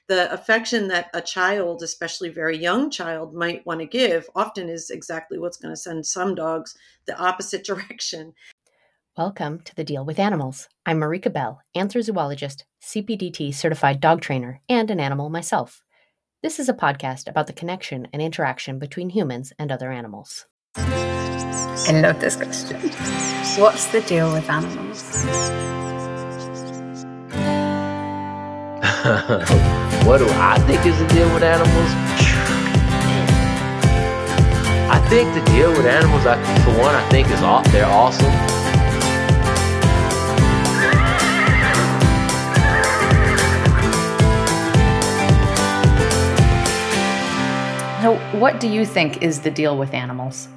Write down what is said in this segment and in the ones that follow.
the affection that a child, especially very young child, might want to give often is exactly what's going to send some dogs the opposite direction. Welcome to The Deal with Animals. I'm Marika Bell, anthrozoologist, CPDT certified dog trainer, and an animal myself. This is a podcast about the connection and interaction between humans and other animals. I love this question. What's the deal with animals? What do I think is the deal with animals? I think the deal with animals, for one, I think they're awesome. So, what do you think is the deal with animals?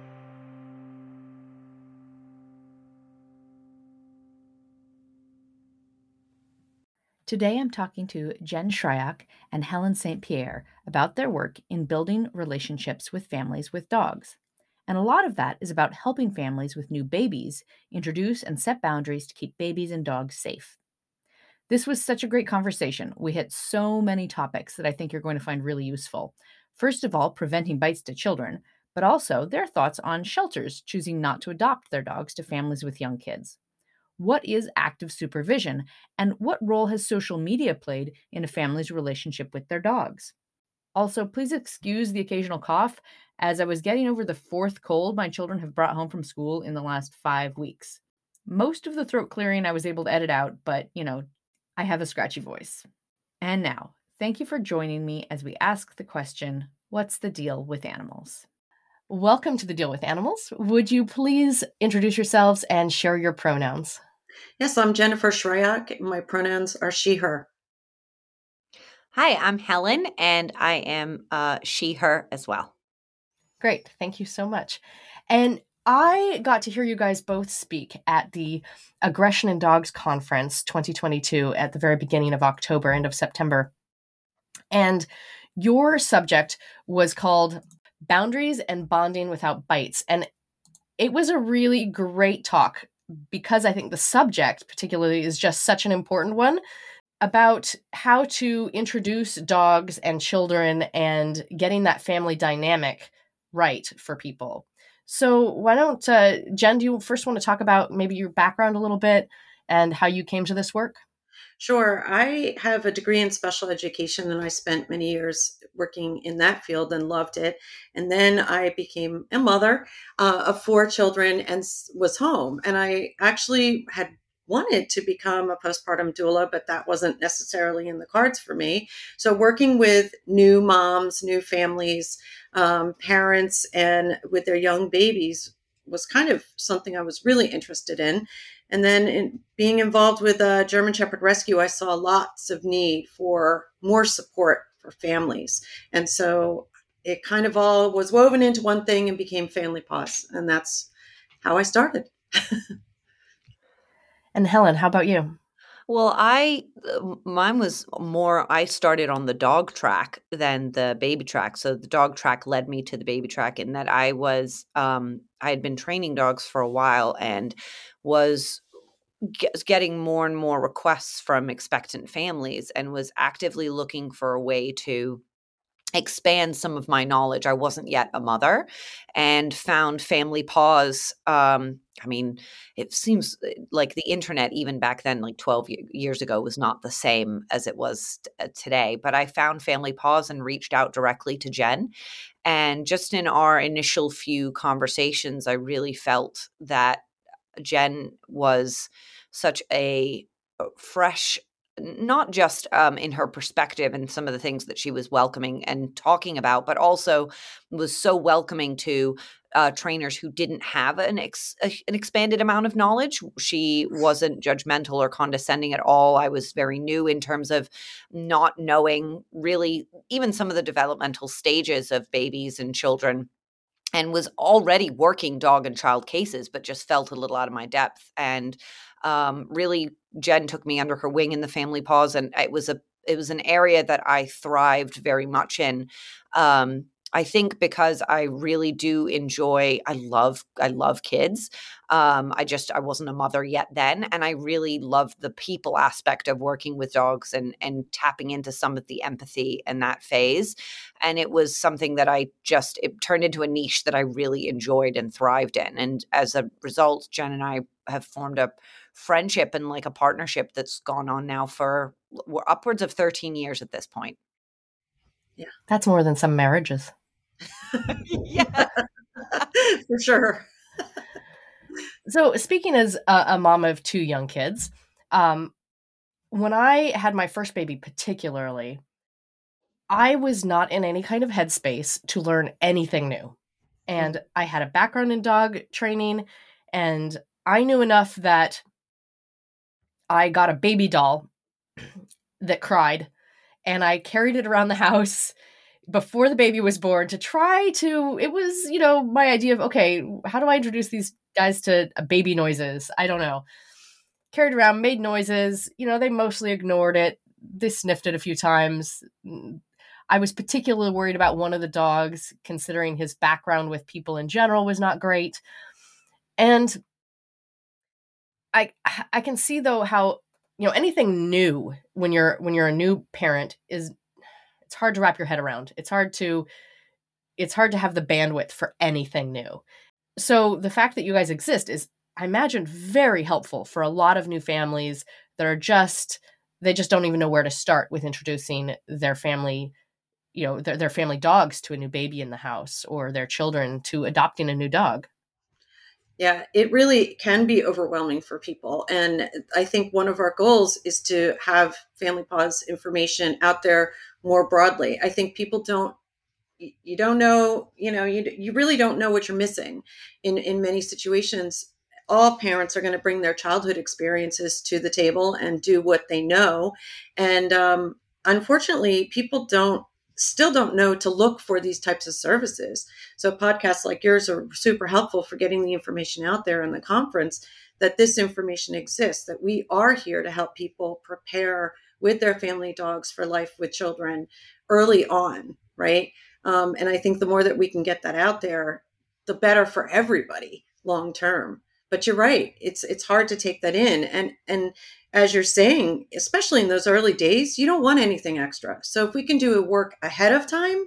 Today I'm talking to Jen Shryock and Helen St. Pierre about their work in building relationships with families with dogs. And a lot of that is about helping families with new babies introduce and set boundaries to keep babies and dogs safe. This was such a great conversation. We hit so many topics that I think you're going to find really useful. First of all, preventing bites to children, but also their thoughts on shelters choosing not to adopt their dogs to families with young kids. What is active supervision, and what role has social media played in a family's relationship with their dogs? Also, please excuse the occasional cough, as I was getting over the fourth cold my children have brought home from school in the last 5 weeks. Most of the throat clearing I was able to edit out, but, I have a scratchy voice. And now, thank you for joining me as we ask the question, what's the deal with animals? Welcome to The Deal with Animals. Would you please introduce yourselves and share your pronouns? Yes, I'm Jennifer Shryock. My pronouns are she, her. Hi, I'm Helen, and I am she, her as well. Great. Thank you so much. And I got to hear you guys both speak at the Aggression in Dogs Conference 2022 at the very beginning of October, end of September. And your subject was called Boundaries and Bonding Without Bites. And it was a really great talk because I think the subject particularly is just such an important one about how to introduce dogs and children and getting that family dynamic right for people. So why don't, Jen, do you first want to talk about maybe your background a little bit and how you came to this work? Sure. I have a degree in special education, and I spent many years working in that field and loved it. And then I became a mother of 4 children and was home. And I actually had wanted to become a postpartum doula, but that wasn't necessarily in the cards for me. So working with new moms, new families, parents, and with their young babies was kind of something I was really interested in. And then in being involved with German Shepherd Rescue, I saw lots of need for more support for families. And so it kind of all was woven into one thing and became Family Paws. And that's how I started. And Helen, how about you? Well, mine was more, I started on the dog track than the baby track. So the dog track led me to the baby track in that I had been training dogs for a while and was getting more and more requests from expectant families and was actively looking for a way to expand some of my knowledge. I wasn't yet a mother and found Family Paws. It seems like the internet, even back then, like 12 years ago, was not the same as it was today. But I found Family Paws and reached out directly to Jen. And just in our initial few conversations, I really felt that Jen was such a fresh, not just in her perspective and some of the things that she was welcoming and talking about, but also was so welcoming to trainers who didn't have an expanded amount of knowledge. She wasn't judgmental or condescending at all. I was very new in terms of not knowing really even some of the developmental stages of babies and children, and was already working dog and child cases, but just felt a little out of my depth. And really, Jen took me under her wing in the Family Paws, and it was an area that I thrived very much in. I think because I really do enjoy, I love kids. I wasn't a mother yet then, and I really love the people aspect of working with dogs and tapping into some of the empathy in that phase. And it was something that it turned into a niche that I really enjoyed and thrived in. And as a result, Jen and I have formed a friendship and like a partnership that's gone on now for we're upwards of 13 years at this point. That's more than some marriages. Yeah. For sure. So speaking as a mom of 2 young kids, when I had my first baby particularly, I was not in any kind of headspace to learn anything new. And I had a background in dog training, and I knew enough that I got a baby doll that cried, and I carried it around the house before the baby was born to try to, it was, my idea of, okay, how do I introduce these guys to baby noises? I don't know. Carried around, made noises, they mostly ignored it. They sniffed it a few times. I was particularly worried about one of the dogs, considering his background with people in general was not great. And I can see though how, anything new when you're a new parent it's hard to wrap your head around. It's hard to have the bandwidth for anything new. So the fact that you guys exist is, I imagine, very helpful for a lot of new families that are they just don't even know where to start with introducing their family, their family dogs to a new baby in the house, or their children to adopting a new dog. Yeah, it really can be overwhelming for people. And I think one of our goals is to have Family Paws information out there more broadly. I think people you don't know, you really don't know what you're missing in many situations. All parents are going to bring their childhood experiences to the table and do what they know. And unfortunately, people still don't know to look for these types of services. So podcasts like yours are super helpful for getting the information out there in the conference, that this information exists, that we are here to help people prepare with their family dogs for life with children early on, right? And I think the more that we can get that out there, the better for everybody long term. But you're right, it's hard to take that in. And as you're saying, especially in those early days, you don't want anything extra. So if we can do work ahead of time,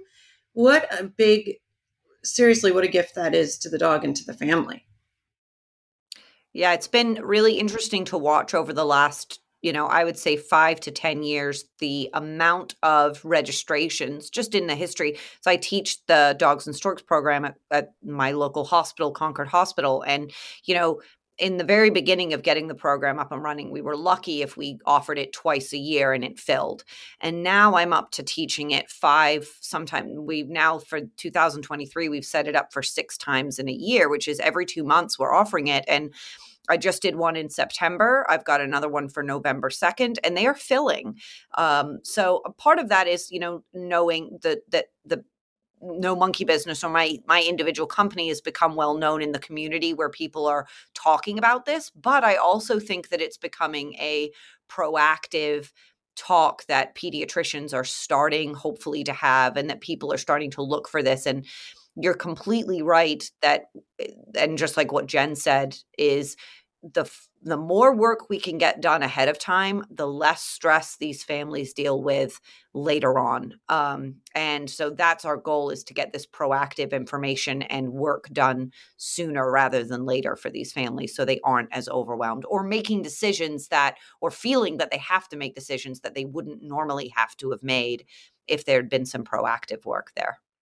seriously, what a gift that is to the dog and to the family. Yeah, it's been really interesting to watch over the last, I would say 5 to 10 years, the amount of registrations just in the history. So I teach the Dogs and Storks program at my local hospital, Concord Hospital. And, in the very beginning of getting the program up and running, we were lucky if we offered it twice a year and it filled. And now I'm up to teaching it 5, sometimes for 2023, we've set it up for 6 times in a year, which is every 2 months we're offering it. And I just did one in September. I've got another one for November 2nd, and they are filling. So a part of that is, knowing that the No Monkey Business, or my individual company, has become well known in the community where people are talking about this. But I also think that it's becoming a proactive talk that pediatricians are starting hopefully to have, and that people are starting to look for this. And you're completely right that, and just like what Jen said, is the more work we can get done ahead of time, the less stress these families deal with later on. And so that's our goal, is to get this proactive information and work done sooner rather than later for these families, so they aren't as overwhelmed or making decisions or feeling that they have to make decisions that they wouldn't normally have to have made if there'd been some proactive work there.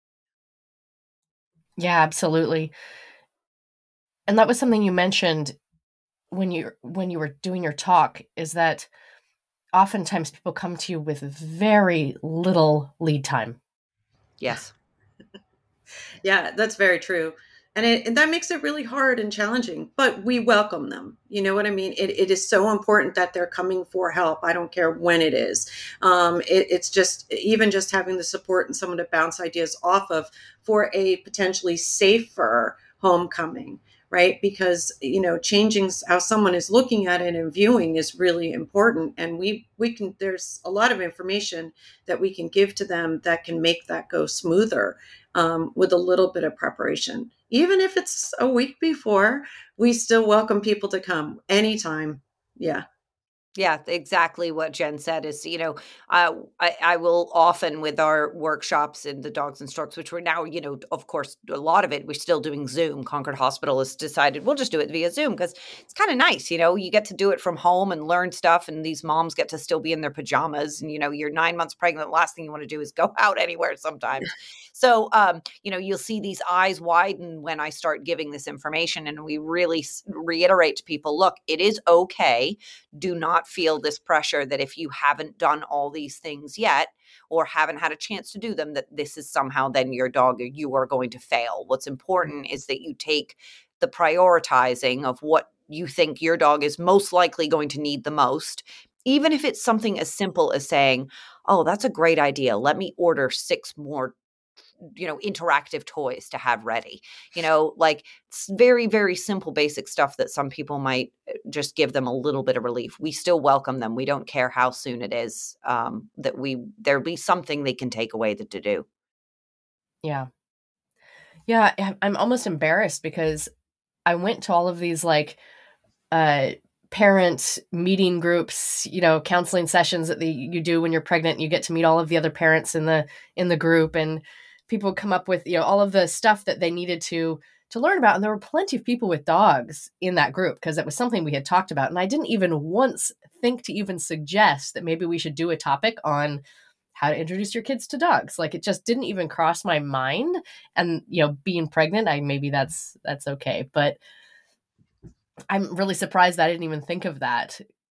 Yeah, absolutely. And that was something you mentioned when you were doing your talk, is that oftentimes people come to you with very little lead time. Yes. Yeah, that's very true. And that makes it really hard and challenging, but we welcome them. You know what I mean? It is so important that they're coming for help. I don't care when it is. It's just, even just having the support and someone to bounce ideas off of for a potentially safer homecoming, right? Because, changing how someone is looking at it and viewing is really important. And we can, there's a lot of information that we can give to them that can make that go smoother, with a little bit of preparation. Even if it's a week before, we still welcome people to come anytime. Yeah. Yeah, exactly what Jen said is, I will often with our workshops in the dogs and storks, which we're now, of course, a lot of it, we're still doing Zoom. Concord Hospital has decided we'll just do it via Zoom because it's kind of nice. You get to do it from home and learn stuff. And these moms get to still be in their pajamas. And, you're 9 months pregnant. The last thing you want to do is go out anywhere sometimes. So, you'll see these eyes widen when I start giving this information. And we really reiterate to people, look, it is okay. Do not feel this pressure that if you haven't done all these things yet or haven't had a chance to do them, that this is somehow then your dog or you are going to fail. What's important is that you take the prioritizing of what you think your dog is most likely going to need the most, even if it's something as simple as saying, oh, that's a great idea. Let me order 6 more interactive toys to have ready, like it's very, very simple, basic stuff that some people might just give them a little bit of relief. We still welcome them. We don't care how soon it is, there'll be something they can take away to do. Yeah. Yeah. I'm almost embarrassed because I went to all of these parent meeting groups, counseling sessions that you do when you're pregnant. You get to meet all of the other parents in the group, and people come up with, all of the stuff that they needed to learn about. And there were plenty of people with dogs in that group because it was something we had talked about. And I didn't even once think to even suggest that maybe we should do a topic on how to introduce your kids to dogs. Like, it just didn't even cross my mind. And, being pregnant, maybe that's okay. But I'm really surprised I didn't even think of that.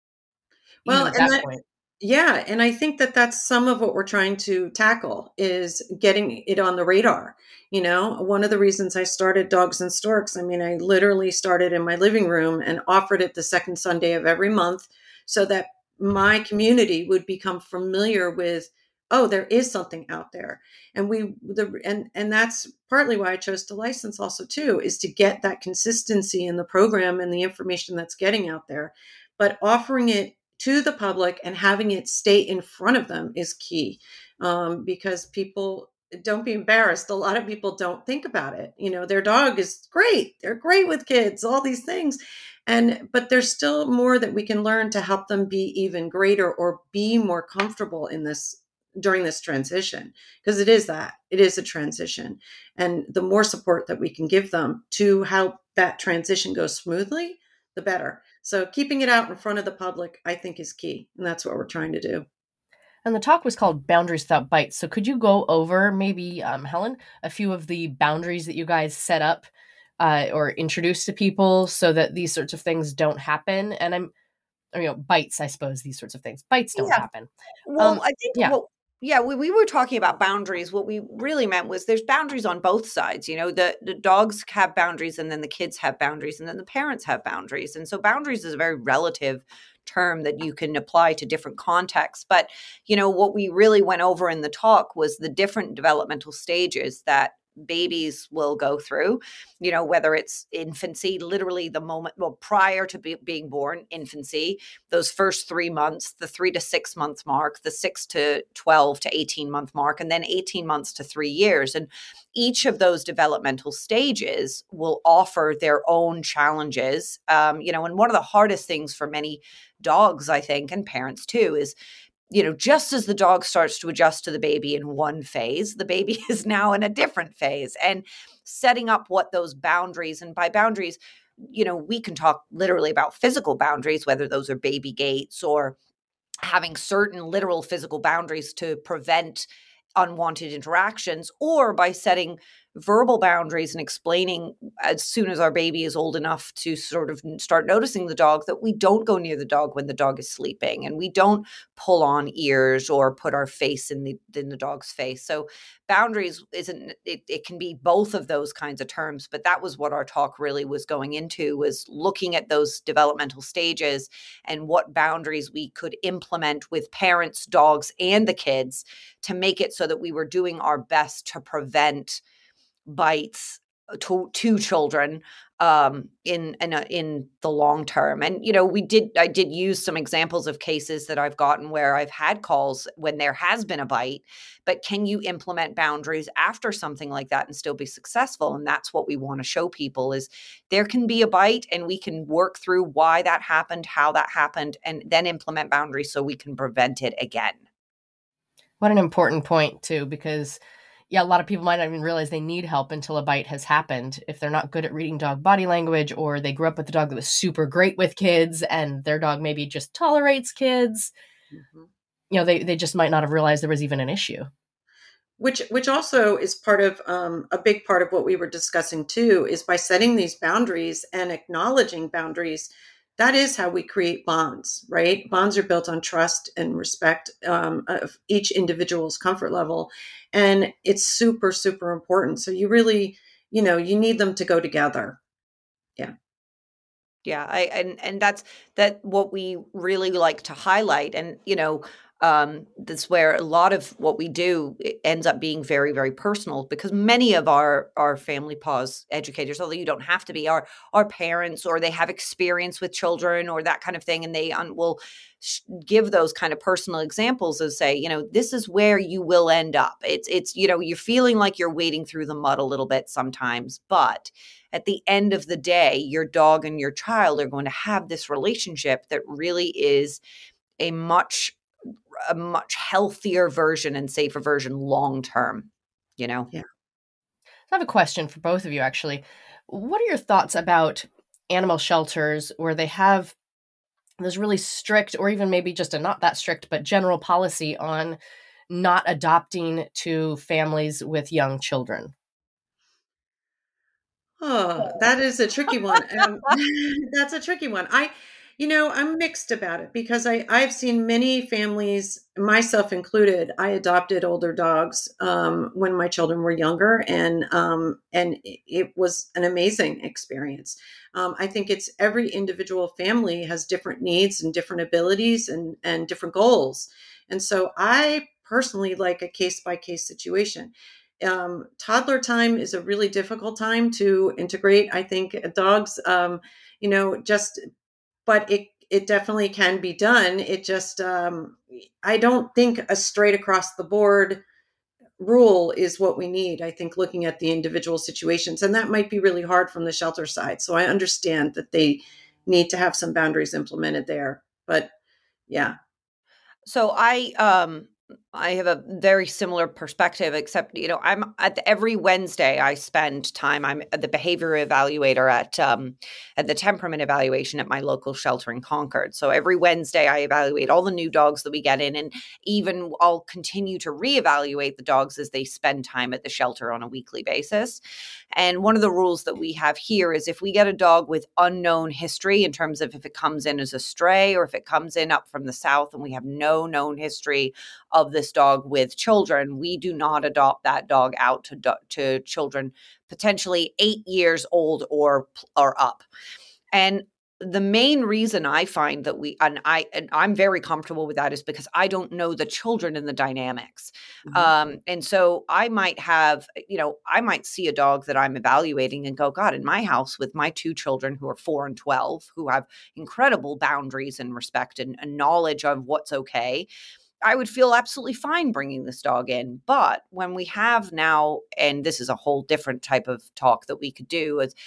Well, Even at that point. yeah, and I think that that's some of what we're trying to tackle is getting it on the radar. One of the reasons I started Dogs and Storks, I literally started in my living room and offered it the second Sunday of every month so that my community would become familiar with, oh, there is something out there. And and that's partly why I chose to license also too, is to get that consistency in the program and the information that's getting out there. But offering it to the public and having it stay in front of them is key, because people, don't be embarrassed. A lot of people don't think about it. Their dog is great. They're great with kids, all these things. But there's still more that we can learn to help them be even greater or be more comfortable in this during this transition, because it is a transition. And the more support that we can give them to help that transition go smoothly, the better. So keeping it out in front of the public, I think, is key. And that's what we're trying to do. And the talk was called Boundaries Without Bites. So could you go over maybe, Helen, a few of the boundaries that you guys set up or introduce to people so that these sorts of things don't happen? And bites, I suppose, these sorts of things. Bites don't happen. Well, I think, we were talking about boundaries. What we really meant was there's boundaries on both sides. The dogs have boundaries, and then the kids have boundaries, and then the parents have boundaries. And so boundaries is a very relative term that you can apply to different contexts. But, what we really went over in the talk was the different developmental stages that babies will go through, whether it's infancy, literally the moment, prior to being born, infancy, those first 3 months, the 3 to 6 month mark, the 6 to 12 to 18 month mark, and then 18 months to 3 years. And each of those developmental stages will offer their own challenges. And one of the hardest things for many dogs, I think, and parents too, is just as the dog starts to adjust to the baby in one phase, the baby is now in a different phase, and setting up what those boundaries, and by boundaries, we can talk literally about physical boundaries, whether those are baby gates or having certain literal physical boundaries to prevent unwanted interactions, or by setting verbal boundaries and explaining as soon as our baby is old enough to sort of start noticing the dog that we don't go near the dog when the dog is sleeping, and we don't pull on ears or put our face in the dog's face. So boundaries it can be both of those kinds of terms, but that was what our talk really was going into, was looking at those developmental stages and what boundaries we could implement with parents, dogs, and the kids to make it so that we were doing our best to prevent bites two children in the long term. And I did use some examples of cases that I've gotten where I've had calls when there has been a bite, but can you implement boundaries after something like that and still be successful? And that's what we want to show people, is there can be a bite and we can work through why that happened, how that happened, and then implement boundaries so we can prevent it again. What an important point too, because a lot of people might not even realize they need help until a bite has happened. If they're not good at reading dog body language, or they grew up with a dog that was super great with kids and their dog maybe just tolerates kids, they just might not have realized there was even an issue. Which also is part of a big part of what we were discussing too, is by setting these boundaries and acknowledging boundaries. That is how we create bonds, right? Bonds are built on trust and respect of each individual's comfort level. And it's super, super important. So you really, you need them to go together. Yeah. Yeah. And that's what we really like to highlight. And, that's where a lot of what we do ends up being very, very personal, because many of our family pause educators, although you don't have to be, are parents, or they have experience with children or that kind of thing. And they will give those kind of personal examples of, say, this is where you will end up. It's you're feeling like you're wading through the mud a little bit sometimes, but at the end of the day, your dog and your child are going to have this relationship that really is a much healthier version and safer version long term, Yeah. So I have a question for both of you, actually. What are your thoughts about animal shelters where they have this really strict, or even maybe just a not that strict, but general policy on not adopting to families with young children? Oh, that is a tricky one. That's a tricky one. I'm mixed about it, because I've seen many families, myself included. I adopted older dogs when my children were younger, and it was an amazing experience. I think it's every individual family has different needs and different abilities and different goals, and so I personally like a case by case situation. Toddler time is a really difficult time to integrate. I think dogs, just, but it definitely can be done. It just, I don't think a straight across the board rule is what we need. I think looking at the individual situations, and that might be really hard from the shelter side. So I understand that they need to have some boundaries implemented there. But yeah. So I have a very similar perspective, except, I'm every Wednesday I spend time. I'm the behavior evaluator at the temperament evaluation at my local shelter in Concord. So every Wednesday I evaluate all the new dogs that we get in, and even I'll continue to reevaluate the dogs as they spend time at the shelter on a weekly basis. And one of the rules that we have here is, if we get a dog with unknown history, in terms of if it comes in as a stray or if it comes in up from the south and we have no known history of this dog with children, we do not adopt that dog out to children potentially 8 years old or up. And the main reason I find that I'm very comfortable with that is because I don't know the children and the dynamics. And so I might have, I might see a dog that I'm evaluating and go, God, in my house with my two children who are 4 and 12, who have incredible boundaries and respect and knowledge of what's okay, I would feel absolutely fine bringing this dog in. But when we have now, and this is a whole different type of talk that we could do, is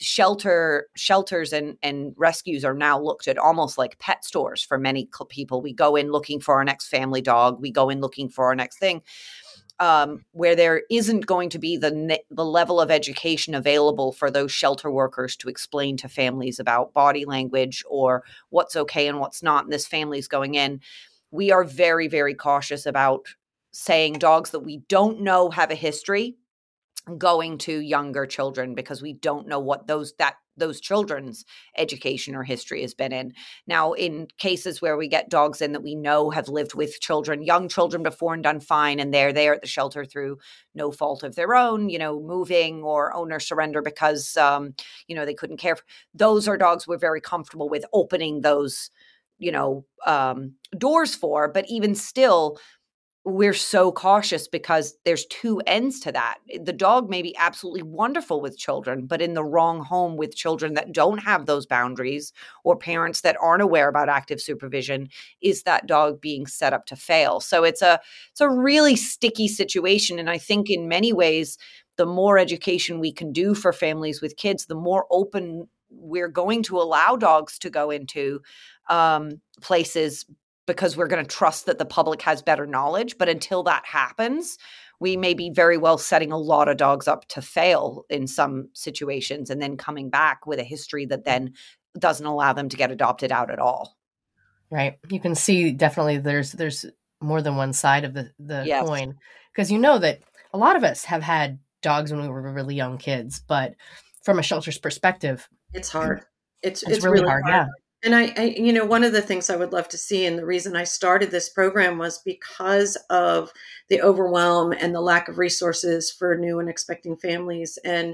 shelters and rescues are now looked at almost like pet stores for many people. We go in looking for our next family dog. We go in looking for our next thing, where there isn't going to be the level of education available for those shelter workers to explain to families about body language or what's okay and what's not. And this family's going in. We are very, very cautious about saying dogs that we don't know have a history going to younger children, because we don't know what those children's education or history has been in. Now, in cases where we get dogs in that we know have lived with young children before and done fine, and they're there at the shelter through no fault of their own, moving or owner surrender because, they couldn't care for, those are dogs we're very comfortable with opening those, doors for. But even still, we're so cautious because there's two ends to that. The dog may be absolutely wonderful with children, but in the wrong home with children that don't have those boundaries or parents that aren't aware about active supervision, is that dog being set up to fail? So it's a really sticky situation. And I think in many ways, the more education we can do for families with kids, the more open we're going to allow dogs to go into places, because we're going to trust that the public has better knowledge. But until that happens, we may be very well setting a lot of dogs up to fail in some situations and then coming back with a history that then doesn't allow them to get adopted out at all. Right. You can see definitely there's more than one side of the Yes. coin, because you know that a lot of us have had dogs when we were really young kids, but from a shelter's perspective, It's hard. It's really hard. Yeah. And I, one of the things I would love to see, and the reason I started this program was because of the overwhelm and the lack of resources for new and expecting families. And,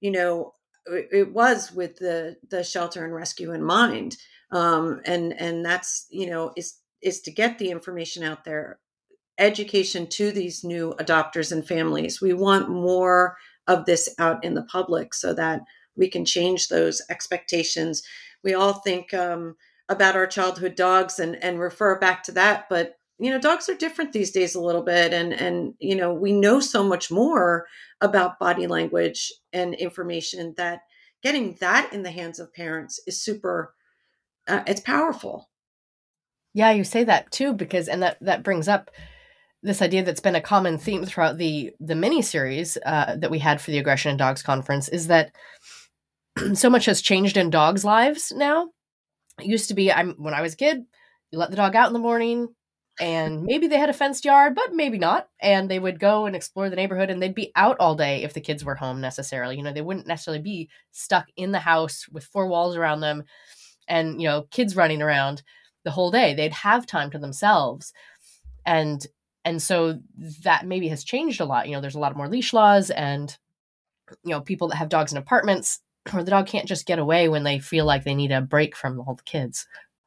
it was with the shelter and rescue in mind. And that's, is to get the information out there, education to these new adopters and families. We want more of this out in the public so that we can change those expectations. We all think about our childhood dogs and refer back to that, but dogs are different these days a little bit, and we know so much more about body language and information that getting that in the hands of parents is super. It's powerful. Yeah, you say that too, because and that brings up this idea that's been a common theme throughout the mini series that we had for the Aggression in Dogs conference, is that so much has changed in dogs' lives now. It used to be, when I was a kid, you let the dog out in the morning, and maybe they had a fenced yard, but maybe not. And they would go and explore the neighborhood, and they'd be out all day if the kids were home necessarily. They wouldn't necessarily be stuck in the house with four walls around them and, kids running around the whole day. They'd have time to themselves. And so that maybe has changed a lot. There's a lot more leash laws, and, people that have dogs in apartments, or the dog can't just get away when they feel like they need a break from all the kids.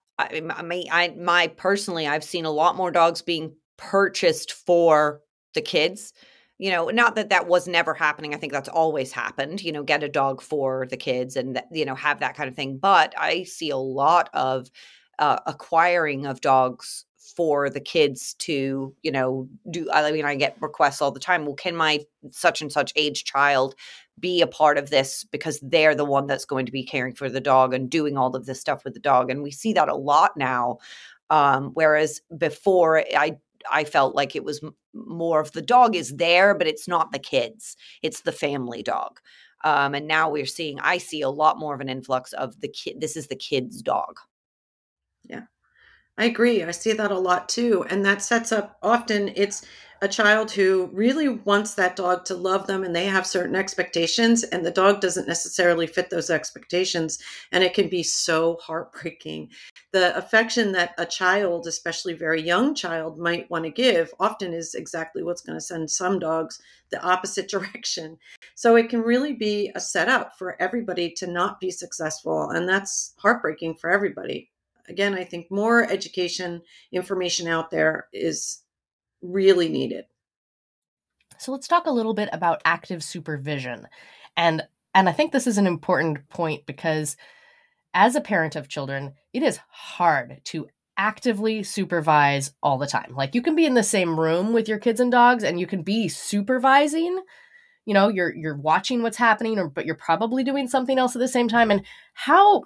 Personally, I've seen a lot more dogs being purchased for the kids. Not that was never happening. I think that's always happened, get a dog for the kids and, have that kind of thing. But I see a lot of acquiring of dogs for the kids to, do. I get requests all the time. Well, can my such and such age child be a part of this, because they're the one that's going to be caring for the dog and doing all of this stuff with the dog. And we see that a lot now. Whereas before, I felt like it was more of the dog is there, but it's not the kids. It's the family dog. And now I see a lot more of an influx of the kid. This is the kid's dog. Yeah, I agree. I see that a lot too. And that sets up, often it's a child who really wants that dog to love them, and they have certain expectations, and the dog doesn't necessarily fit those expectations. And it can be so heartbreaking. The affection that a child, especially very young child, might want to give often is exactly what's going to send some dogs the opposite direction. So it can really be a setup for everybody to not be successful. And that's heartbreaking for everybody. Again, I think more education, information out there is really needed. So let's talk a little bit about active supervision. And I think this is an important point, because as a parent of children, it is hard to actively supervise all the time. Like, you can be in the same room with your kids and dogs and you can be supervising, you're watching what's happening, but you're probably doing something else at the same time. And how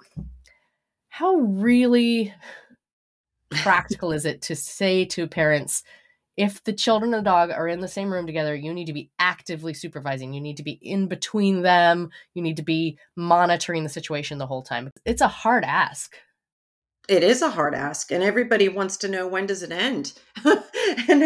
really practical is it to say to parents, if the children and the dog are in the same room together, you need to be actively supervising. You need to be in between them. You need to be monitoring the situation the whole time. It's a hard ask. It is a hard ask, and everybody wants to know, when does it end? and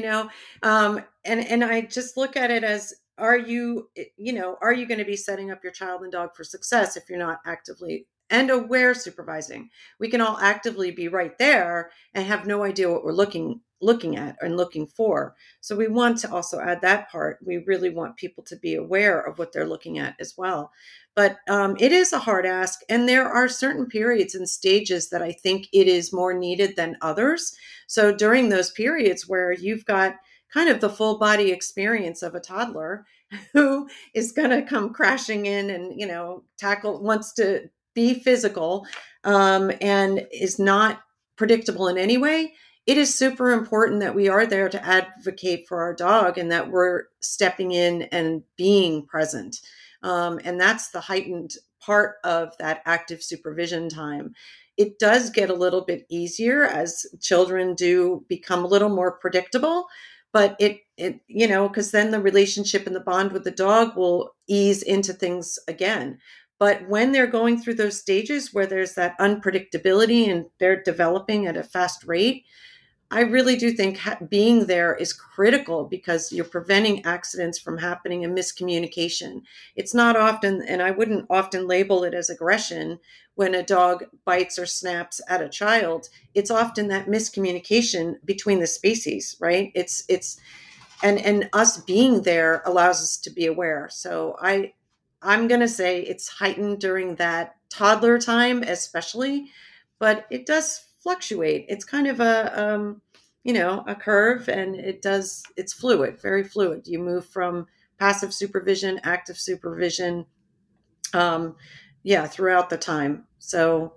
I just look at it as, are you going to be setting up your child and dog for success if you're not actively and aware supervising. We can all actively be right there and have no idea what we're looking at and looking for. So we want to also add that part. We really want people to be aware of what they're looking at as well. But it is a hard ask. And there are certain periods and stages that I think it is more needed than others. So during those periods where you've got kind of the full body experience of a toddler who is going to come crashing in and, wants to be physical, and is not predictable in any way, it is super important that we are there to advocate for our dog and that we're stepping in and being present. And that's the heightened part of that active supervision time. It does get a little bit easier as children do become a little more predictable, but because then the relationship and the bond with the dog will ease into things again. But when they're going through those stages where there's that unpredictability and they're developing at a fast rate, I really do think being there is critical because you're preventing accidents from happening and miscommunication. It's not often, and I wouldn't often label it as aggression when a dog bites or snaps at a child. It's often that miscommunication between the species, right? And us being there allows us to be aware. So I'm going to say it's heightened during that toddler time, especially, but it does fluctuate. It's kind of a curve, and it's fluid, very fluid. You move from passive supervision, active supervision, throughout the time. So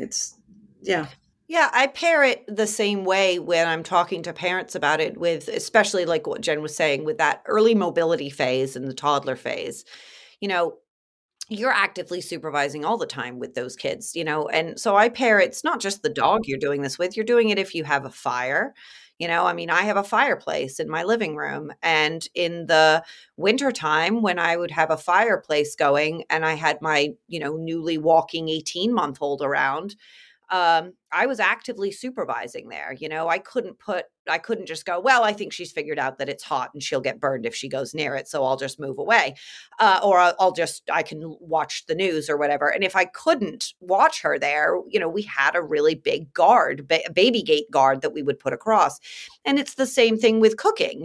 Yeah, I pair it the same way when I'm talking to parents about it, with especially like what Jen was saying with that early mobility phase and the toddler phase. You're actively supervising all the time with those kids, and so I pair it's not just the dog you're doing this with, you're doing it if you have a fire. I have a fireplace in my living room, and in the wintertime when I would have a fireplace going and I had my, newly walking 18-month-old around, I was actively supervising there. I couldn't just go, well, I think she's figured out that it's hot and she'll get burned if she goes near it, so I'll just move away. Or I can watch the news or whatever. And if I couldn't watch her there, we had a really big guard, baby gate guard that we would put across. And it's the same thing with cooking,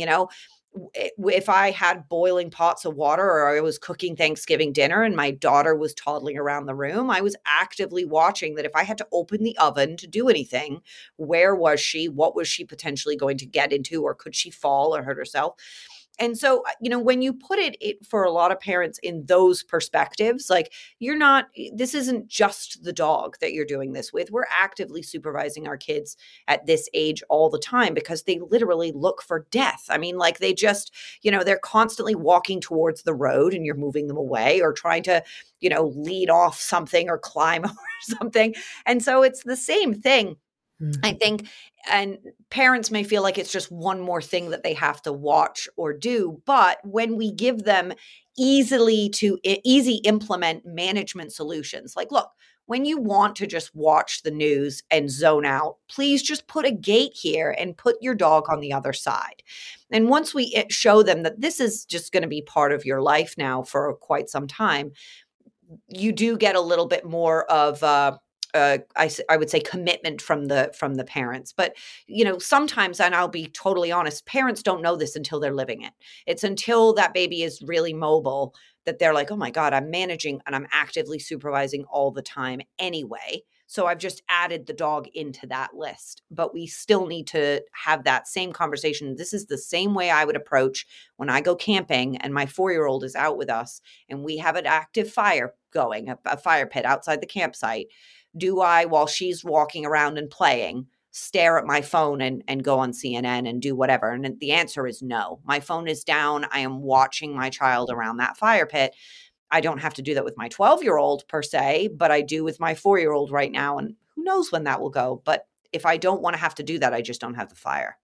if I had boiling pots of water or I was cooking Thanksgiving dinner and my daughter was toddling around the room, I was actively watching that if I had to open the oven to do anything, where was she? What was she potentially going to get into? Or could she fall or hurt herself? And so, when you put it for a lot of parents in those perspectives, like this isn't just the dog that you're doing this with. We're actively supervising our kids at this age all the time because they literally look for death. Like they just, they're constantly walking towards the road and you're moving them away or trying to, lead off something or climb over something. And so it's the same thing. I think, and parents may feel like it's just one more thing that they have to watch or do. But when we give them easy implement management solutions, like, look, when you want to just watch the news and zone out, please just put a gate here and put your dog on the other side. And once we show them that this is just going to be part of your life now for quite some time, you do get a little bit more of I would say commitment from the parents. But, sometimes, and I'll be totally honest, parents don't know this until they're living it. It's until that baby is really mobile that they're like, oh my God, I'm managing and I'm actively supervising all the time anyway. So I've just added the dog into that list. But we still need to have that same conversation. This is the same way I would approach when I go camping and my 4-year-old is out with us and we have an active fire going, a fire pit outside the campsite. Do I, while she's walking around and playing, stare at my phone and go on CNN and do whatever? And the answer is no. My phone is down. I am watching my child around that fire pit. I don't have to do that with my 12-year-old per se, but I do with my 4-year-old right now. And who knows when that will go. But if I don't want to have to do that, I just don't have the fire.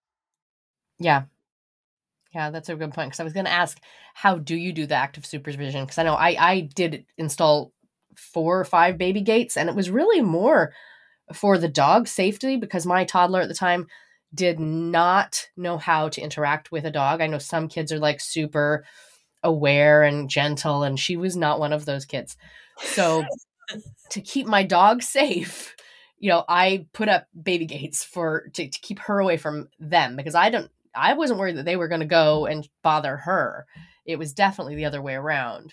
Yeah. Yeah, that's a good point. Because I was going to ask, how do you do the active supervision? Because I know I did install 4 or 5 baby gates, and it was really more for the dog safety because my toddler at the time did not know how to interact with a dog. I know some kids are like super aware and gentle, and she was not one of those kids. So to keep my dog safe, I put up baby gates to keep her away from them, because I wasn't worried that they were going to go and bother her. It was definitely the other way around.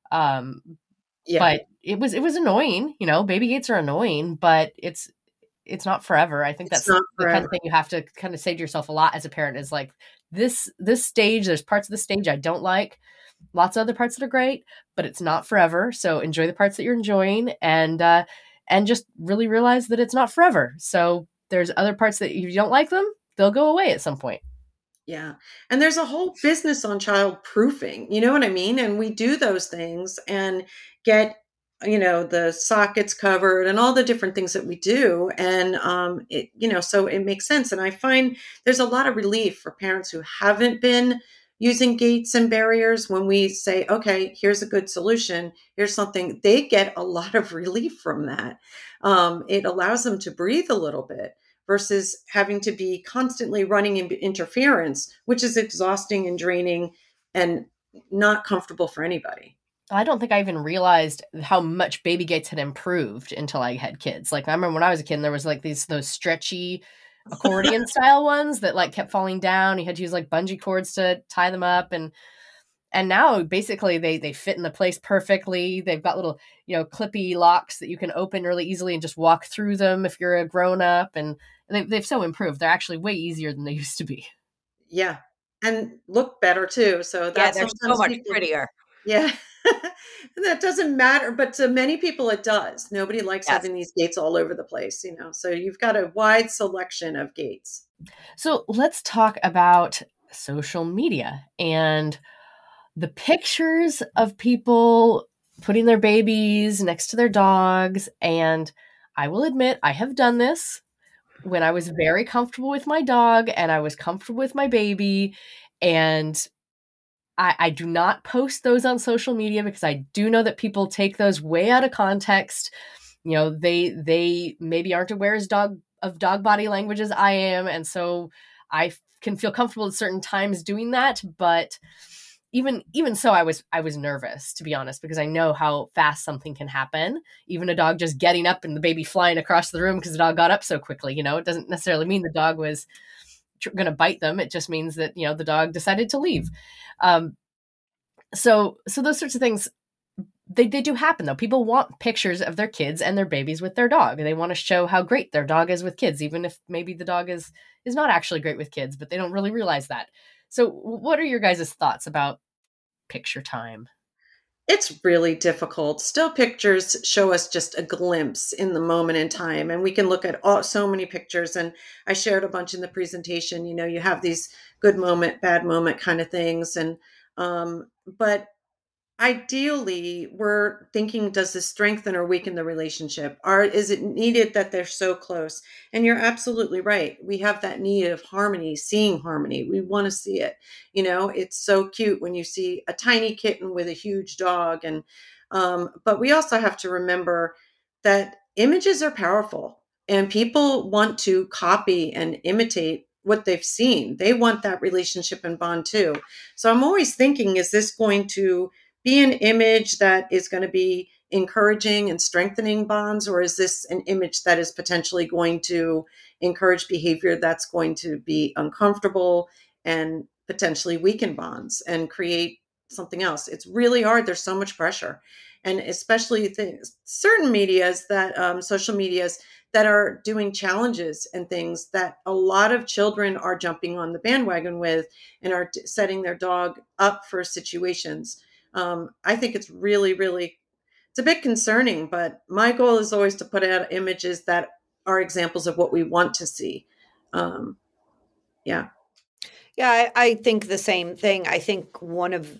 Yeah. But it was annoying, baby gates are annoying, but it's not forever. I think It's that's not the kind of forever. thing you have to kind of say to yourself a lot as a parent, is like, this stage, there's parts of the stage I don't like, lots of other parts that are great, but it's not forever. So enjoy the parts that you're enjoying, and just really realize that it's not forever. So there's other parts that if you don't like them, they'll go away at some point. Yeah. And there's a whole business on child proofing. You know what I mean? And we do those things and get, the sockets covered and all the different things that we do. And so it makes sense. And I find there's a lot of relief for parents who haven't been using gates and barriers when we say, okay, here's a good solution. Here's something. They get a lot of relief from that. It allows them to breathe a little bit versus having to be constantly running in interference, which is exhausting and draining and not comfortable for anybody. I don't think I even realized how much baby gates had improved until I had kids. Like, I remember when I was a kid, and there was like those stretchy accordion style ones that like kept falling down. You had to use like bungee cords to tie them up, and now basically they fit in the place perfectly. They've got little, clippy locks that you can open really easily and just walk through them if you're a grown up, and they've so improved. They're actually way easier than they used to be. Yeah. And look better too. So Yeah, that's they're so sometimes much people, prettier. yeah. And that doesn't matter, but to many people it does. Nobody likes Yes. having these gates all over the place, So you've got a wide selection of gates. So let's talk about social media and the pictures of people putting their babies next to their dogs. And I will admit, I have done this when I was very comfortable with my dog and I was comfortable with my baby. And I do not post those on social media because I do know that people take those way out of context. They maybe aren't aware of dog body language as I am. And so I can feel comfortable at certain times doing that. But even so, I was nervous, to be honest, because I know how fast something can happen. Even a dog just getting up and the baby flying across the room because the dog got up so quickly. It doesn't necessarily mean the dog was going to bite them. It just means that the dog decided to leave. So those sorts of things, they do happen though. People want pictures of their kids and their babies with their dog. They want to show how great their dog is with kids, even if maybe the dog is not actually great with kids, but they don't really realize that. So what are your guys' thoughts about picture time? It's really difficult. Still pictures show us just a glimpse in the moment in time, and we can look at so many pictures. And I shared a bunch in the presentation. You have these good moment, bad moment kind of things, and but ideally, we're thinking, does this strengthen or weaken the relationship? Is it needed that they're so close? And you're absolutely right. We have that need of harmony, seeing harmony. We want to see it. It's so cute when you see a tiny kitten with a huge dog. And but we also have to remember that images are powerful, and people want to copy and imitate what they've seen. They want that relationship and bond too. So I'm always thinking, is this going to be an image that is going to be encouraging and strengthening bonds, or is this an image that is potentially going to encourage behavior that's going to be uncomfortable and potentially weaken bonds and create something else? It's really hard. There's so much pressure, and especially certain medias that social medias that are doing challenges and things that a lot of children are jumping on the bandwagon with and are setting their dog up for situations. I think it's really, really, it's a bit concerning, but my goal is always to put out images that are examples of what we want to see. Yeah. Yeah, I think the same thing. I think one of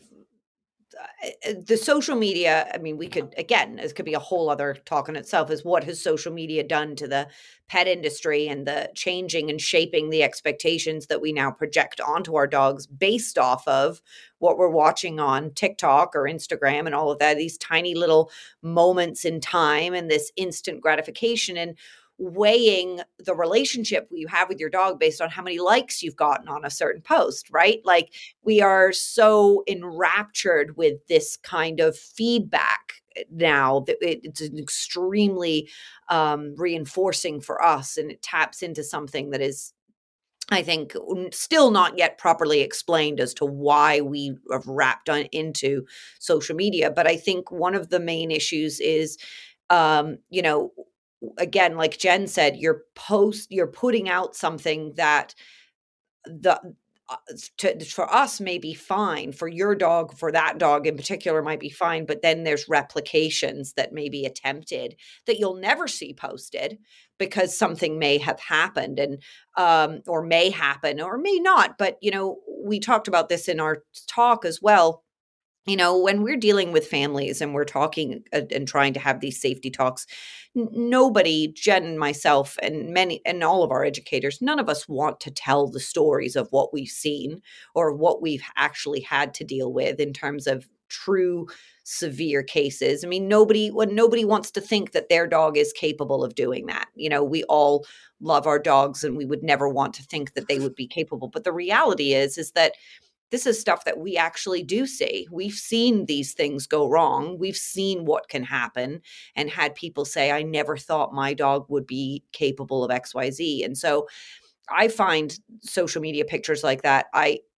the social media, I mean, we could, again, this could be a whole other talk in itself, is what has social media done to the pet industry and the changing and shaping the expectations that we now project onto our dogs based off of what we're watching on TikTok or Instagram and all of that, these tiny little moments in time and this instant gratification. And weighing the relationship you have with your dog based on how many likes you've gotten on a certain post, right? Like, we are so enraptured with this kind of feedback now that it's an extremely reinforcing for us, and it taps into something that is, I think, still not yet properly explained as to why we have wrapped into social media. But I think one of the main issues is, you know, again, like Jen said, you're putting out something that the for us may be fine, for your dog, for that dog in particular might be fine, but then there's replications that may be attempted that you'll never see posted because something may have happened, and or may happen or may not. But we talked about this in our talk as well. When we're dealing with families and we're talking and trying to have these safety talks, nobody, Jen and myself and many and all of our educators, none of us want to tell the stories of what we've seen or what we've actually had to deal with in terms of true severe cases. I mean, nobody wants to think that their dog is capable of doing that. We all love our dogs and we would never want to think that they would be capable. But the reality is that this is stuff that we actually do see. We've seen these things go wrong. We've seen what can happen and had people say, I never thought my dog would be capable of XYZ. And so I find social media pictures like that.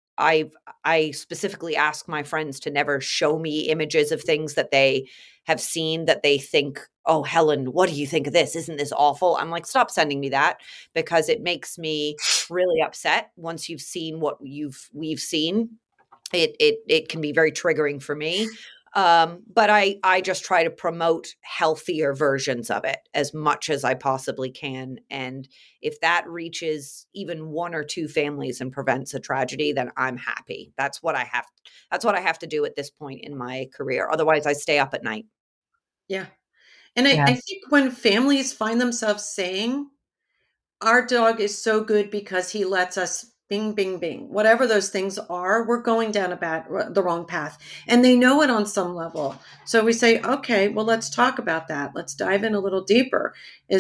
I specifically ask my friends to never show me images of things that they have seen that they think, oh, Helen, what do you think of this? Isn't this awful? I'm like, stop sending me that, because it makes me really upset. Once you've seen what we've seen, it can be very triggering for me. But I just try to promote healthier versions of it as much as I possibly can. And if that reaches even one or two families and prevents a tragedy, then I'm happy. That's what I have to do at this point in my career. Otherwise I stay up at night. Yeah. And I think when families find themselves saying, our dog is so good because he lets us bing, bing, bing, whatever those things are, we're going down the wrong path. And they know it on some level. So we say, okay, well, let's talk about that. Let's dive in a little deeper.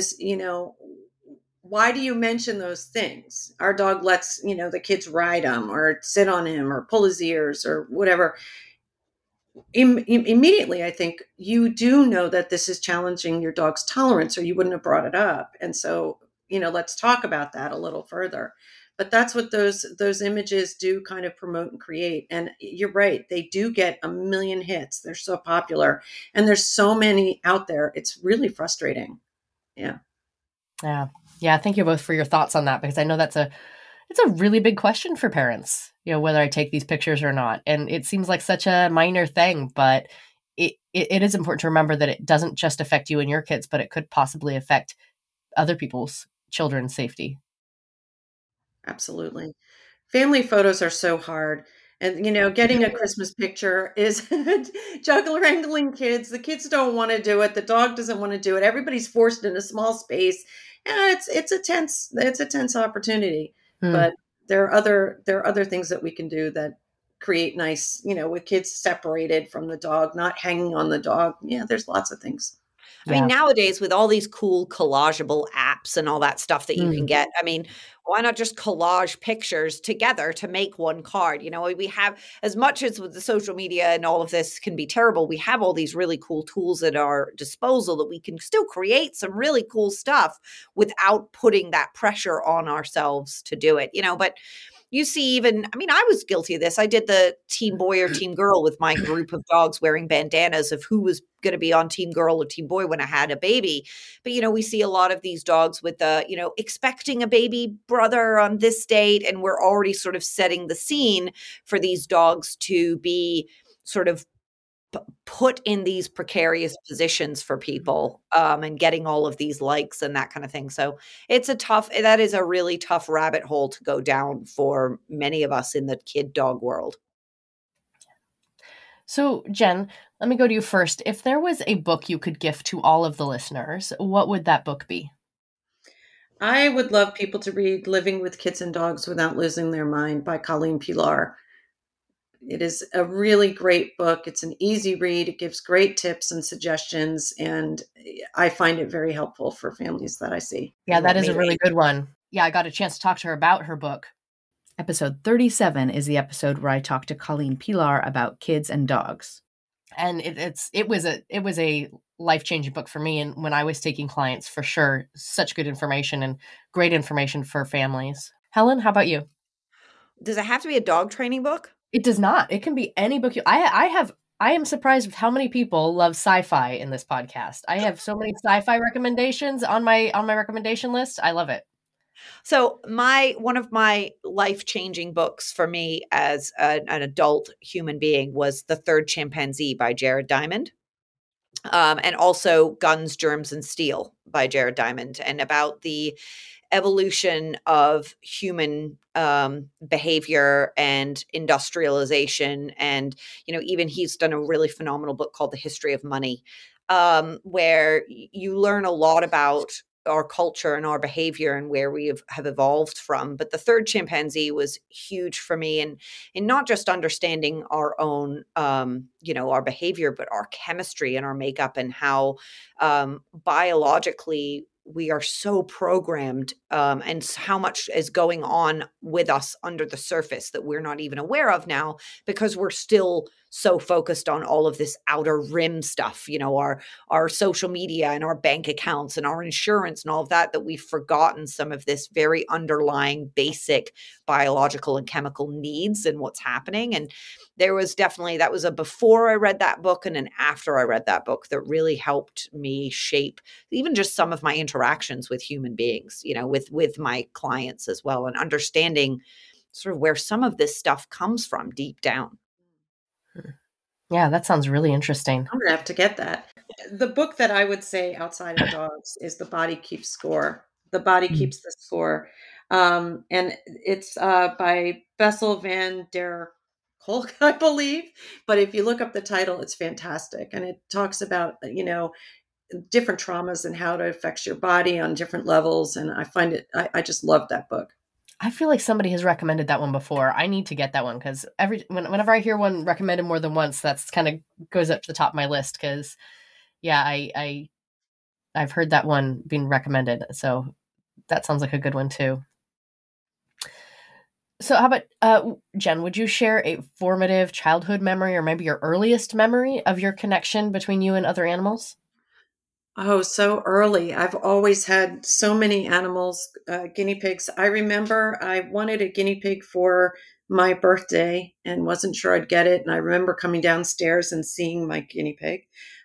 Why do you mention those things? Our dog lets, the kids ride him or sit on him or pull his ears or whatever. Immediately, I think you do know that this is challenging your dog's tolerance, or you wouldn't have brought it up. And so, let's talk about that a little further. But that's what those images do kind of promote and create. And you're right, they do get a million hits. They're so popular, and there's so many out there. It's really frustrating. Yeah. Thank you both for your thoughts on that, because I know it's a really big question for parents, whether I take these pictures or not. And it seems like such a minor thing, but it is important to remember that it doesn't just affect you and your kids, but it could possibly affect other people's children's safety. Absolutely. Family photos are so hard. And, getting a Christmas picture is wrangling kids. The kids don't want to do it. The dog doesn't want to do it. Everybody's forced in a small space. And it's a tense opportunity. But there are other things that we can do that create nice, with kids separated from the dog, not hanging on the dog. Yeah, there's lots of things. I mean, nowadays with all these cool collageable apps and all that stuff that you can get, I mean, why not just collage pictures together to make one card? We have, as much as with the social media and all of this can be terrible, we have all these really cool tools at our disposal that we can still create some really cool stuff without putting that pressure on ourselves to do it, but you see, I was guilty of this. I did the team boy or team girl with my group of dogs wearing bandanas of who was going to be on team girl or team boy when I had a baby. But, we see a lot of these dogs with expecting a baby brother on this date. And we're already sort of setting the scene for these dogs to be sort of put in these precarious positions for people and getting all of these likes and that kind of thing. So that is a really tough rabbit hole to go down for many of us in the kid dog world. So Jen, let me go to you first. If there was a book you could gift to all of the listeners, what would that book be? I would love people to read Living with Kids and Dogs Without Losing Their Mind by Colleen Pilar. It is a really great book. It's an easy read. It gives great tips and suggestions, and I find it very helpful for families that I see. Yeah, that is a really good one. Yeah, I got a chance to talk to her about her book. Episode 37 is the episode where I talk to Colleen Pilar about kids and dogs. and it was a life-changing book for me. And when I was taking clients, for sure, such good information and great information for families. Helen, how about you? Does it have to be a dog training book? It does not. It can be any book. I am surprised with how many people love sci-fi in this podcast. I have so many sci-fi recommendations on my recommendation list. I love it. So one of my life-changing books for me as an adult human being was The Third Chimpanzee by Jared Diamond. And also Guns, Germs, and Steel by Jared Diamond, and about the evolution of human behavior and industrialization. And, even he's done a really phenomenal book called The History of Money, where you learn a lot about our culture and our behavior and where we have evolved from. But The Third Chimpanzee was huge for me in not just understanding our own, our behavior, but our chemistry and our makeup, and how biologically we are so programmed, and how much is going on with us under the surface that we're not even aware of now, because we're still so focused on all of this outer rim stuff, our social media and our bank accounts and our insurance and all of that we've forgotten some of this very underlying basic biological and chemical needs and what's happening. And there was definitely, that was a before I read that book and an after I read that book that really helped me shape even just some of my interactions with human beings, with my clients as well, and understanding sort of where some of this stuff comes from deep down. Yeah, that sounds really interesting. I'm going to have to get that. The book that I would say outside of dogs is The Body Keeps Score. The Body Keeps the Score. And it's by Bessel van der Kolk, I believe. But if you look up the title, it's fantastic. And it talks about, different traumas and how it affects your body on different levels. And I find it, I just love that book. I feel like somebody has recommended that one before. I need to get that one because whenever I hear one recommended more than once, that's kind of goes up to the top of my list. Because, yeah, I've heard that one being recommended, so that sounds like a good one too. So, how about Jen? Would you share a formative childhood memory, or maybe your earliest memory of your connection between you and other animals? Oh, so early. I've always had so many animals, guinea pigs. I remember I wanted a guinea pig for my birthday and wasn't sure I'd get it. And I remember coming downstairs and seeing my guinea pig.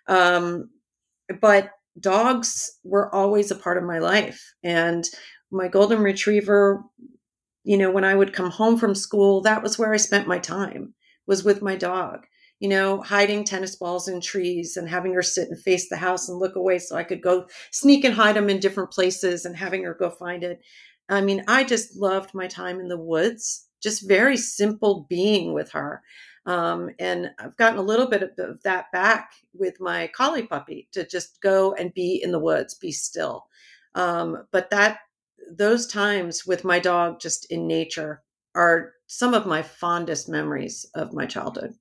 But dogs were always a part of my life. And my golden retriever, when I would come home from school, that was where I spent my time, was with my dog. Hiding tennis balls in trees and having her sit and face the house and look away so I could go sneak and hide them in different places and having her go find it. I mean, I just loved my time in the woods, just very simple being with her. And I've gotten a little bit of that back with my collie puppy, to just go and be in the woods, be still. But those times with my dog just in nature are some of my fondest memories of my childhood.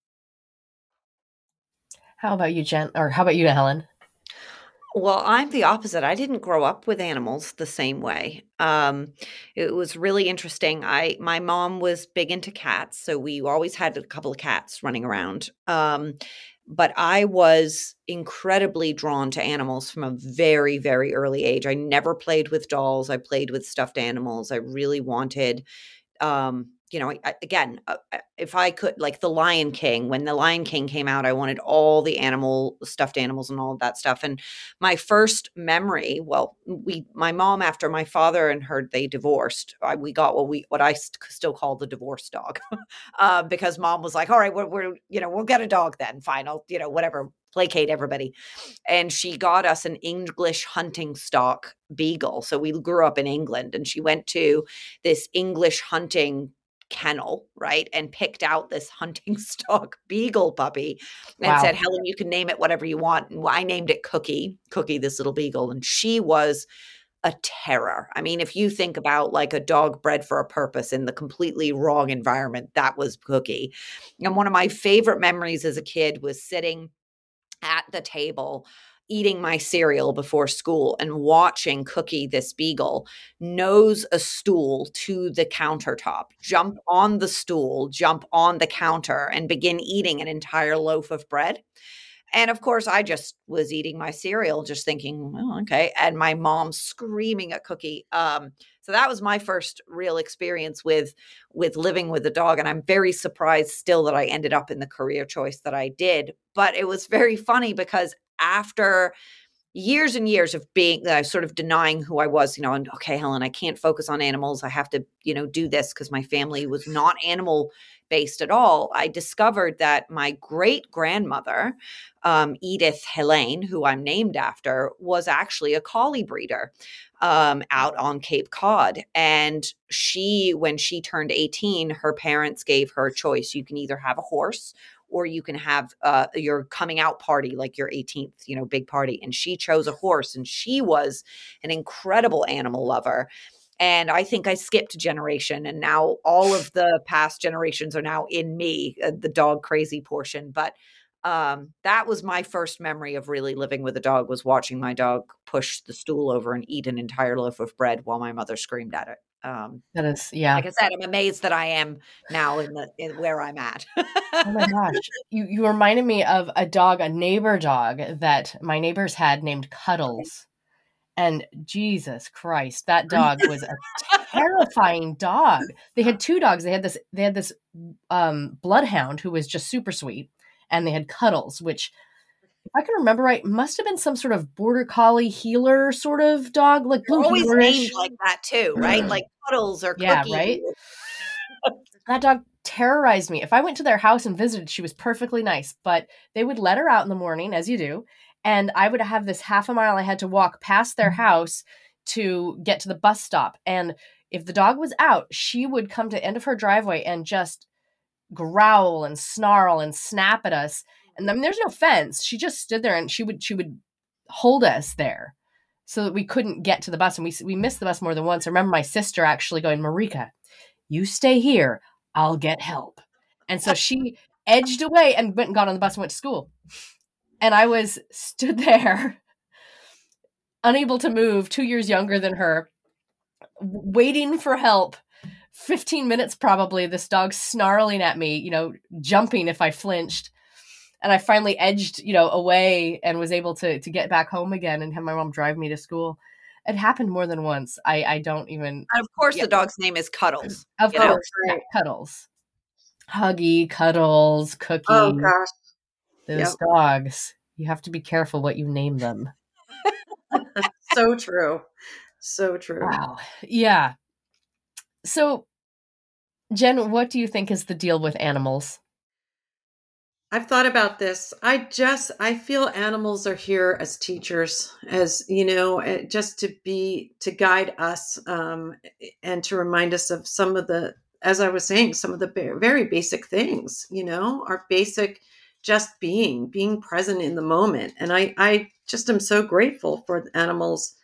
How about you, Jen? Or how about you, Helen? Well, I'm the opposite. I didn't grow up with animals the same way. It was really interesting. My mom was big into cats, so we always had a couple of cats running around. But I was incredibly drawn to animals from a very, very early age. I never played with dolls. I played with stuffed animals. I really wanted if I could, like The Lion King, when The Lion King came out, I wanted all the stuffed animals and all of that stuff. And my first memory, my mom, after my father and her, they divorced. We got what I still call the divorce dog, because mom was like, all right, we'll get a dog then. Fine. I'll, whatever, placate everybody. And she got us an English hunting stock beagle. So we grew up in England, and she went to this English hunting kennel, right, and picked out this hunting stock beagle puppy and said, Helen, you can name it whatever you want. And I named it Cookie, this little beagle. And she was a terror. I mean, if you think about like a dog bred for a purpose in the completely wrong environment, that was Cookie. And one of my favorite memories as a kid was sitting at the table eating my cereal before school and watching Cookie, this beagle, nose a stool to the countertop, jump on the stool, jump on the counter, and begin eating an entire loaf of bread. And of course, I just was eating my cereal, just thinking, oh, okay. And my mom screaming at Cookie. So that was my first real experience with living with a dog. And I'm very surprised still that I ended up in the career choice that I did. But it was very funny because after years and years of being sort of denying who I was, and okay, Helen, I can't focus on animals. I have to, do this because my family was not animal based at all. I discovered that my great grandmother, Edith Helene, who I'm named after, was actually a collie breeder out on Cape Cod. And when she turned 18, her parents gave her a choice. You can either have a horse or you can have your coming out party, like your 18th, big party. And she chose a horse, and she was an incredible animal lover. And I think I skipped a generation, and now all of the past generations are now in me, the dog crazy portion. But that was my first memory of really living with a dog, was watching my dog push the stool over and eat an entire loaf of bread while my mother screamed at it. That is, yeah. Like I said, I'm amazed that I am now in where I'm at. Oh my gosh. You reminded me of a neighbor dog that my neighbors had named Cuddles. And Jesus Christ, that dog was a terrifying dog. They had two dogs. They had this bloodhound who was just super sweet, and they had Cuddles, which, if I can remember right, must have been some sort of border collie healer sort of dog, like They're blue always healerish. named like that too, right? Like Cuddles or Cookie. Yeah, right? That dog terrorized me. If I went to their house and visited, she was perfectly nice, but they would let her out in the morning, as you do, and I would have this half a mile I had to walk past their house to get to the bus stop. And if the dog was out, she would come to the end of her driveway and just growl and snarl and snap at us. And I mean, there's no fence. She just stood there, and she would hold us there so that we couldn't get to the bus. And we missed the bus more than once. I remember my sister actually going, Marika, you stay here. I'll get help. And so she edged away and went and got on the bus and went to school. And I stood there, unable to move, 2 years younger than her, waiting for help. 15 minutes probably, this dog snarling at me, jumping if I flinched. And I finally edged, away and was able to get back home again and have my mom drive me to school. It happened more than once. I don't even. And of course, the dog's name is Cuddles. Of course, yeah, Cuddles. Huggy, Cuddles, Cookie. Oh gosh. Those dogs. You have to be careful what you name them. So true. So true. Wow. Yeah. So, Jen, what do you think is the deal with animals? I've thought about this. I feel animals are here as teachers, as, just to guide us, and to remind us of some of the, as I was saying, some of the very basic things, our basic just being present in the moment. And I just am so grateful for animals,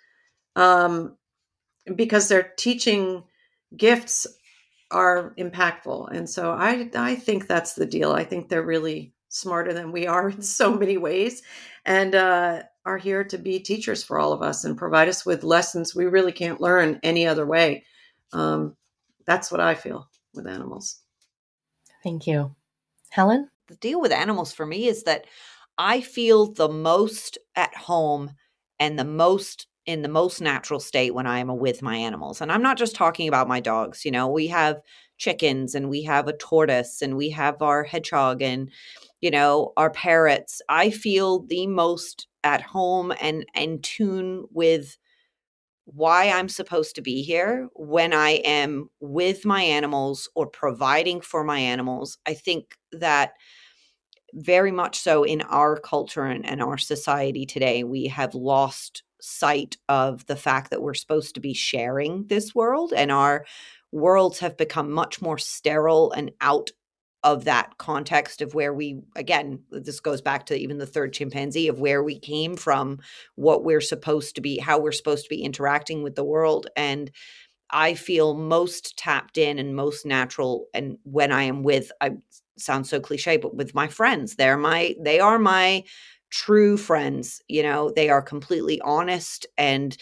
because their teaching gifts are impactful. And so I think that's the deal. I think they're really smarter than we are in so many ways, and are here to be teachers for all of us and provide us with lessons we really can't learn any other way. That's what I feel with animals. Thank you. Helen? The deal with animals for me is that I feel the most at home and the most in the most natural state when I am with my animals. And I'm not just talking about my dogs. We have chickens, and we have a tortoise, and we have our hedgehog, and, our parrots. I feel the most at home and in tune with why I'm supposed to be here when I am with my animals or providing for my animals. I think that very much so in our culture and our society today, we have lost sight of the fact that we're supposed to be sharing this world, and our worlds have become much more sterile and out of that context of where we, again, this goes back to even the third chimpanzee, of where we came from, what we're supposed to be, how we're supposed to be interacting with the world. And I feel most tapped in and most natural. And when I am with, I sound so cliche, but with my friends, they are my true friends. You know, they are completely honest and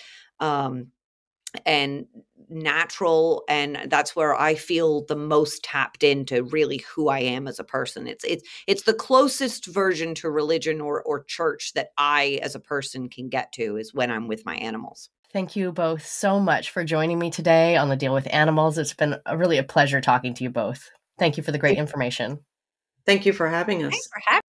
natural, and that's where I feel the most tapped into really who I am as a person. It's the closest version to religion or church that I as a person can get to, is when I'm with my animals. Thank you both so much for joining me today on The Deal with Animals. It's been really a pleasure talking to you both. Thank you for the great information. Thank you for having us. Thanks for having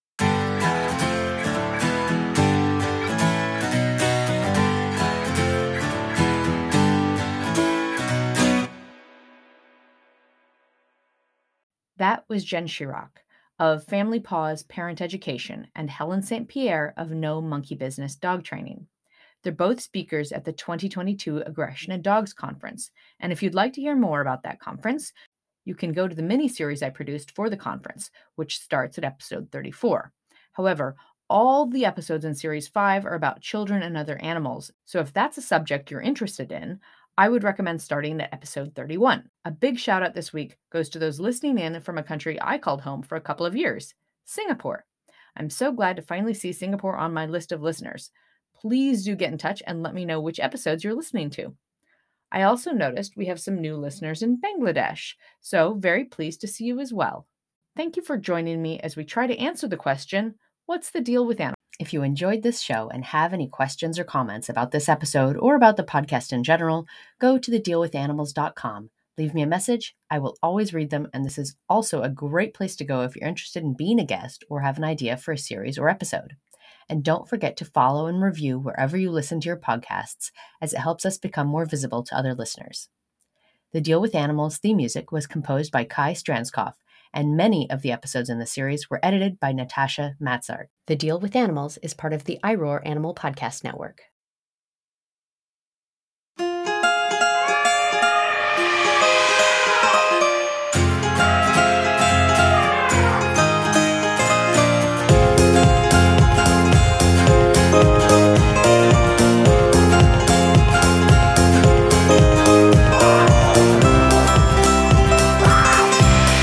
That was Jen Chirac of Family Paws Parent Education and Helen St. Pierre of No Monkey Business Dog Training. They're both speakers at the 2022 Aggression in Dogs Conference. And if you'd like to hear more about that conference, you can go to the mini-series I produced for the conference, which starts at episode 34. However, all the episodes in Series 5 are about children and other animals, so if that's a subject you're interested in, I would recommend starting at episode 31. A big shout out this week goes to those listening in from a country I called home for a couple of years, Singapore. I'm so glad to finally see Singapore on my list of listeners. Please do get in touch and let me know which episodes you're listening to. I also noticed we have some new listeners in Bangladesh, so very pleased to see you as well. Thank you for joining me as we try to answer the question, what's the deal with animals? If you enjoyed this show and have any questions or comments about this episode or about the podcast in general, go to thedealwithanimals.com. Leave me a message. I will always read them, and this is also a great place to go if you're interested in being a guest or have an idea for a series or episode. And don't forget to follow and review wherever you listen to your podcasts, as it helps us become more visible to other listeners. The Deal with Animals theme music was composed by Kai Stranskoff, and many of the episodes in the series were edited by Natasha Matzart. The Deal with Animals is part of the iRoar Animal Podcast Network.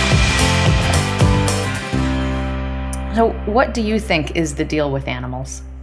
So, what do you think is the deal with animals?